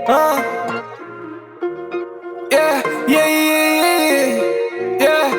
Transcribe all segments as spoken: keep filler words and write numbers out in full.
Uh. Yeah, yeah, yeah, yeah, yeah,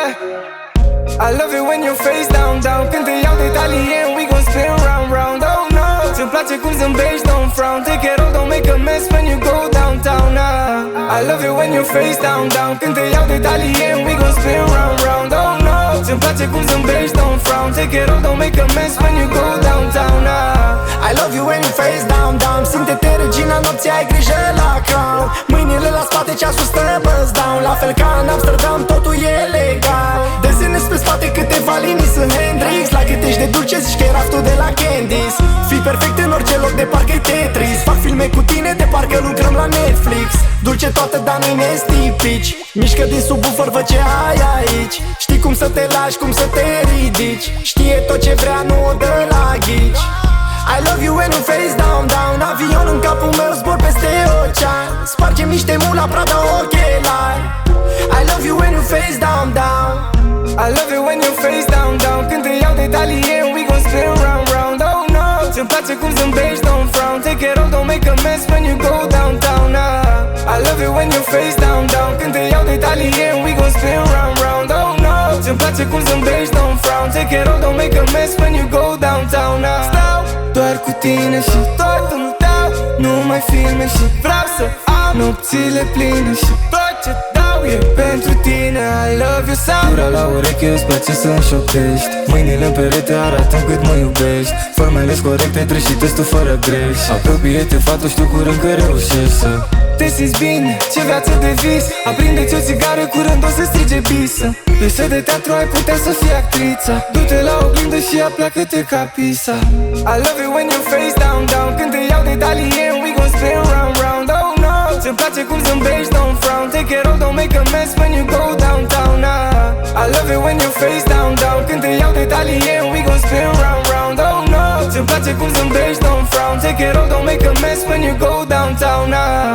yeah. I love it when your face down, down. Când te iau de talie, we gon' spin round, round. Oh no, ți-mi place cum zâmbești, don't frown. Take it all, don't make a mess when you go downtown. Nah. I love it when your face down, down. Când te iau de talie, we gon' spin round, round. Oh no, ți-mi place cum zâmbești, don't frown. Take it all, don't make a mess when you go downtown. Nah. I love you when you face down, down. Simte-te regina nopții, ai grijă la crown. Mâinile la spate, ceasul stă buzz down. La fel ca în Amsterdam, totul e legal. Desenez pe spate câteva linii, sunt Hendrix. La cât ești de dulce, zici că e raftul de la Candies. Fii perfect în orice loc, de parcă-i Tetris. Fac filme cu tine, de parcă lucrăm la Netflix. Dulce toată, dar nu-i nestipici. Mișcă din subwoofer, văd ce ai aici. Știi cum să te lași, cum să te ridici. Știe tot ce vrea, nu o dă la ghici. I love you when you face down, down. Avion în capul meu, zbor peste ocean. Spargem niște mula, Prada, ochelari. I love you when you face down, down. I love it when you face down, down. Când te iau de talie, we gon' spin round, round. Oh no, ți-mi place cum zâmbești, don't frown. Take it all, don't make a mess when you go downtown. Nah. I love it when you face down, down. Când te iau de talie, we gon' spin round, round. Oh no, ți-mi place cum zâmbești, don't frown. Take it all, don't make a mess when you go downtown. Nah. Stau doar cu tine și tot îmi dau. Nu mai filme și vreau să am nopțile pline și tot ce dau e pentru tine. I love you so. Gura la ureche, îți place să-mi șoptești. Mâinile în perete arată cât mă iubești. Formele-s corecte, treci și testul fără greș. Apropie-te, fată, știu curând că reușești să te simți bine, ce viață de vis. Aprinde-ți o țigară, curând o să strige bisă. Piesă de teatru, ai putea să fii actrița. Du-te la oglindă și apleacă-te ca pisa. I love it when you face down, down. Când te iau de talie, we gon' spin round, round. Oh no, ți-mi place cum zâmbești, don't frown. Take it all, don't make a mess when you go downtown. Nah. I love it when you face down, down. Când te iau de talie, we gon' spin round, round. Oh no, ți-mi place cum zâmbești, don't frown. Take it all, don't make a mess when you go downtown. Nah.